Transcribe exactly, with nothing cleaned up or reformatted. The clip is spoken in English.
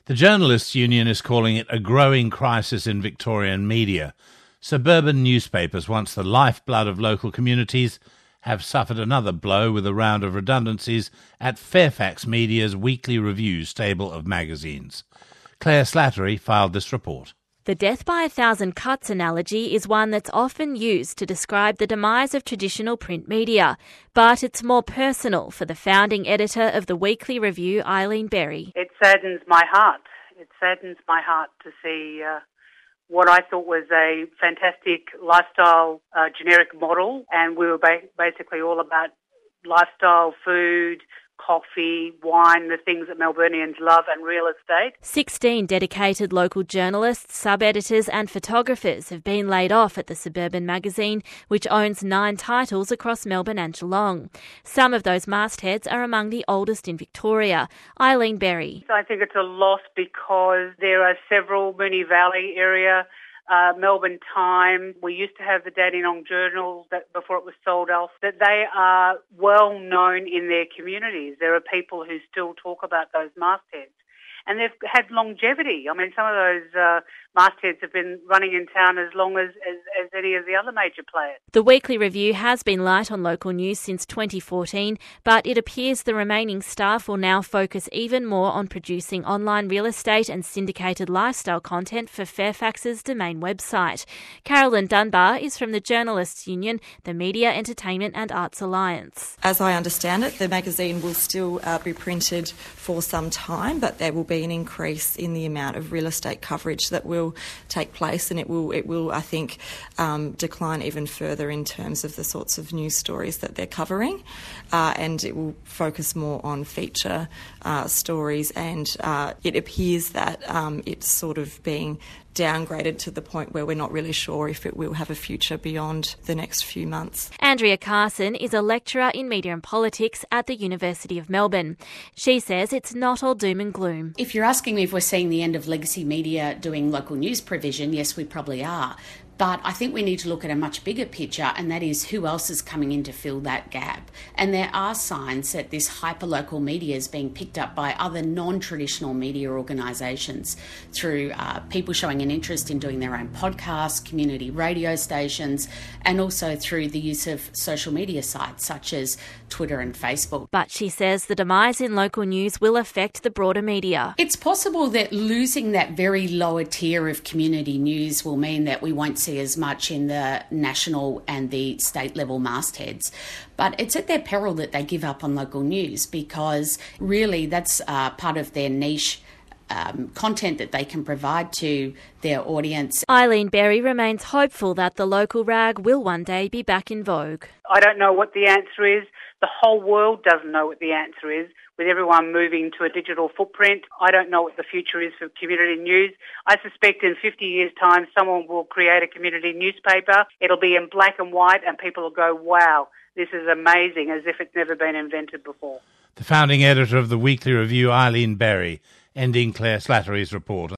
The Journalists' Union is calling it a growing crisis in Victorian media. Suburban newspapers, once the lifeblood of local communities, have suffered another blow with a round of redundancies at Fairfax Media's weekly review stable of magazines. Claire Slattery filed this report. The death by a thousand cuts analogy is one that's often used to describe the demise of traditional print media, but it's more personal for the founding editor of the Weekly Review, Eileen Berry. It saddens my heart. It saddens my heart to see uh, what I thought was a fantastic lifestyle uh, generic model, and we were ba- basically all about lifestyle, food, coffee, wine, the things that Melburnians love, and real estate. Sixteen dedicated local journalists, sub-editors and photographers have been laid off at the Suburban magazine, which owns nine titles across Melbourne and Geelong. Some of those mastheads are among the oldest in Victoria. Eileen Berry. I think it's a loss because there are several Moonee Valley area Uh, Melbourne Times. We used to have the Dandenong Journal that before it was sold off, that they are well known in their communities. There are people who still talk about those mastheads. And they've had longevity. I mean, some of those uh, mastheads have been running in town as long as, as, as any of the other major players. The Weekly Review has been light on local news since twenty fourteen, but it appears the remaining staff will now focus even more on producing online real estate and syndicated lifestyle content for Fairfax's Domain website. Carolyn Dunbar is from the Journalists' Union, the Media, Entertainment and Arts Alliance. As I understand it, the magazine will still uh, be printed for some time, but there will be an increase in the amount of real estate coverage that will take place, and it will, it will, I think, um, decline even further in terms of the sorts of news stories that they're covering, uh, and it will focus more on feature uh, stories, and uh, it appears that um, it's sort of being downgraded to the point where we're not really sure if it will have a future beyond the next few months. Andrea Carson is a lecturer in media and politics at the University of Melbourne. She says it's not all doom and gloom. If you're asking me if we're seeing the end of legacy media doing local news provision, yes, we probably are. But I think we need to look at a much bigger picture, and that is who else is coming in to fill that gap. And there are signs that this hyperlocal media is being picked up by other non-traditional media organisations through uh, people showing an interest in doing their own podcasts, community radio stations, and also through the use of social media sites such as Twitter and Facebook. But she says the demise in local news will affect the broader media. It's possible that losing that very lower tier of community news will mean that we won't see as much in the national and the state level mastheads. But it's at their peril that they give up on local news, because really that's uh, part of their niche Um, content that they can provide to their audience. Eileen Berry remains hopeful that the local rag will one day be back in vogue. I don't know what the answer is. The whole world doesn't know what the answer is, with everyone moving to a digital footprint. I don't know what the future is for community news. I suspect in fifty years' time someone will create a community newspaper. It'll be in black and white and people will go, wow, this is amazing, as if it's never been invented before. The founding editor of the Weekly Review, Eileen Berry, ending Claire Slattery's report.